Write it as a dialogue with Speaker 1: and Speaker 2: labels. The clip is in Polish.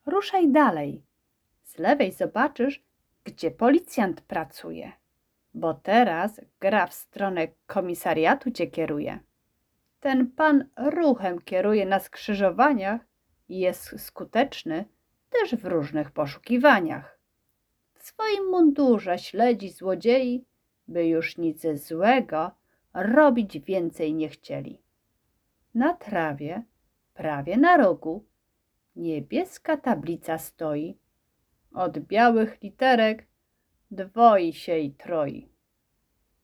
Speaker 1: Ruszaj dalej. Z lewej zobaczysz, gdzie policjant pracuje, bo teraz gra w stronę komisariatu cię kieruje. Ten pan ruchem kieruje na skrzyżowaniach i jest skuteczny też w różnych poszukiwaniach. W swoim mundurze śledzi złodziei, by już nic złego robić więcej nie chcieli. Na trawie, prawie na rogu, niebieska tablica stoi. Od białych literek dwoi się i troi.